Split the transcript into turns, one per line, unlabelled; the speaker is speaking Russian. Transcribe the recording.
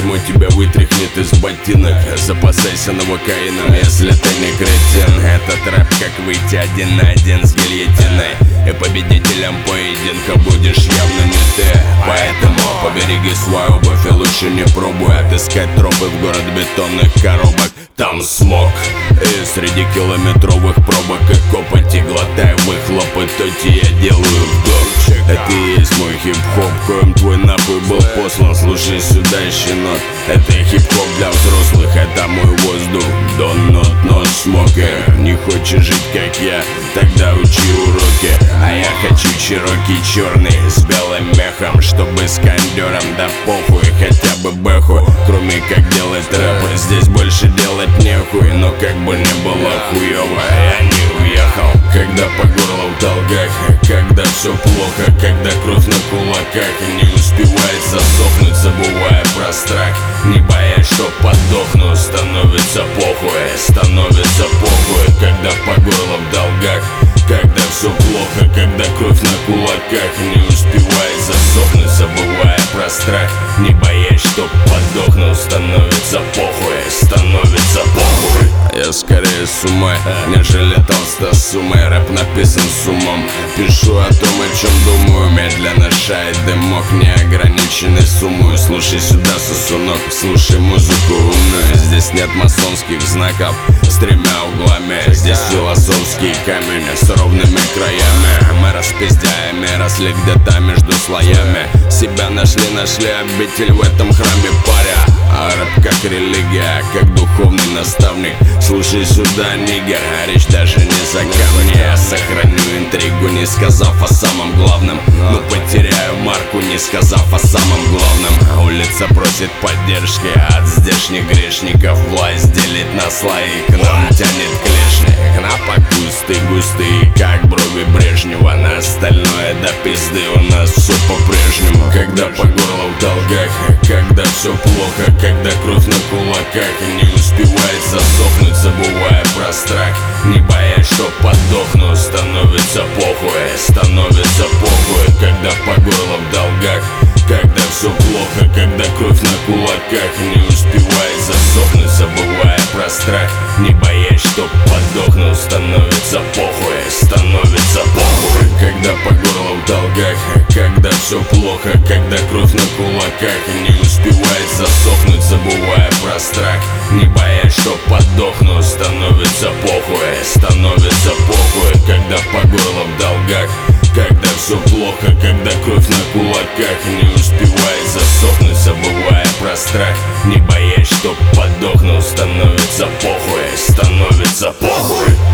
дерьмо тебя вытряхнет из ботинок. Запасайся новокаином, если ты не кретин. Этот рэп как выйти 1 на 1 с гильотиной, и победителем поединка будешь явно не ты. Поэтому побереги свою обувь и лучше не пробуй отыскать тропы в город бетонных коробок. Там смог, и среди километровых пробок и копоти глотай выхлопы, тоти я делаю вдох. Это и есть мой хип-хоп, коим твой нахуй был послан. Слушай сюда, щенок, это хип-хоп для взрослых, это мой воздух. Don't not no smoker. Не хочешь жить как я, тогда учи уроки. А я хочу чероки черный с белым мехом, чтобы с кондером, да похуй, хотя бы бэху. Кроме как делать рэп, здесь больше делать нехуй. Но как бы не было хуёво, я не уехал. Когда по горло в долгах, когда все плохо, когда кровь на кулаках, не успевает засохнуть, забывая про страх, не боясь, что подохну. Становится похуй, становится похуй. Когда по горло в долгах, когда все плохо, когда кровь на кулаках, не успевает засохнуть, забывая про страх, не боясь, что подохну. Становится похуй, становится похуй. Я скорее с ума, нежели толстосумой. Рэп написан с умом, пишу о том, о чем думаю. Медленно шает дымок, неограниченный суммой. Слушай сюда, сосунок, слушай музыку умную. Здесь нет масонских знаков с 3 углами. Здесь философские камни с ровными краями. Мы распиздяями росли где-то между слоями. Себя нашли обитель в этом храме паря. А рэп как религия, как духовный наставник. Слушай сюда, нигер, речь даже не за камни. Я сохраню интригу, не сказав о самом главном, но потеряю марку, не сказав о самом главном. Улица просит поддержки от здешних грешников. Власть делит на слои, к нам тянет клешни. Храпок густый, как брови Брежнева. На остальное до пизды у нас все по-прежнему. Когда по горло в долгах, когда все плохо, когда кровь на кулаках, не успевает засохнуть, забывая про страх, не боясь, что подохну. Становится похуй, становится похуй. Когда по горло в долгах, когда все плохо, когда кровь на кулаках, не успевает засохнуть, забывая про страх, не боясь, что подохну. Становится похуй, становится похуй. Когда по горло в долгах, когда все плохо, когда кровь на кулаках, не успевает засохнуть, забывая про страх, не боясь, что подохну. Становится похуй, становится похуй. Когда по горло в долгах, когда все плохо, когда кровь на кулаках, не успевает засохнуть, забывая про страх, не боясь, что подохну. Становится похуй, становится похуй.